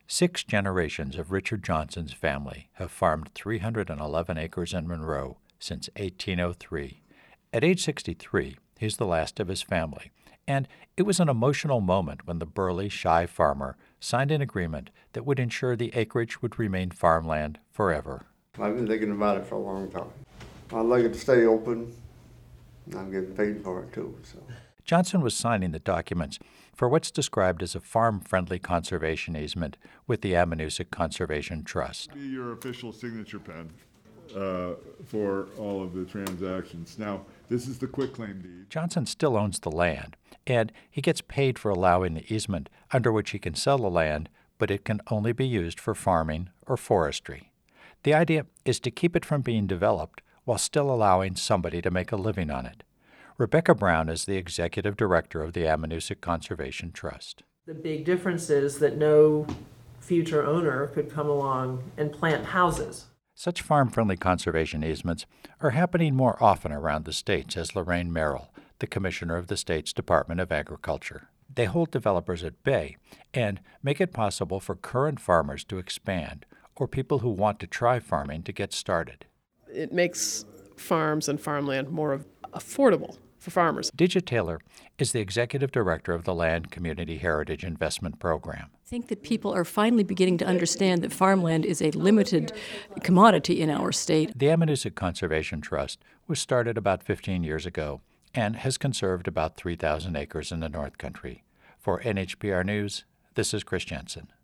6 generations of Richard Johnson's family have farmed 311 acres in Monroe since 1803. At age 63, he's the last of his family, and it was an emotional moment when the burly, shy farmer signed an agreement that would ensure the acreage would remain farmland forever. I've been thinking about it for a long time. I'd like it to stay open. I'm getting paid for it too. So Johnson was signing the documents for what's described as a farm-friendly conservation easement with the Ammonoosuc Conservation Trust. Be your official signature pen for all of the transactions. Now, this is the quitclaim deed. Johnson still owns the land, and he gets paid for allowing the easement under which he can sell the land, but it can only be used for farming or forestry. The idea is to keep it from being developed while still allowing somebody to make a living on it. Rebecca Brown is the executive director of the Ammonoosuc Conservation Trust. The big difference is that no future owner could come along and plant houses. Such farm-friendly conservation easements are happening more often around the state, says Lorraine Merrill, the commissioner of the state's Department of Agriculture. They hold developers at bay and make it possible for current farmers to expand or people who want to try farming to get started. It makes farms and farmland more affordable for farmers. Digit Taylor is the executive director of the Land Community Heritage Investment Program. I think that people are finally beginning to understand that farmland is a limited commodity in our state. The Ammonoosuc Conservation Trust was started about 15 years ago and has conserved about 3,000 acres in the North Country. For NHPR News, this is Chris Jensen.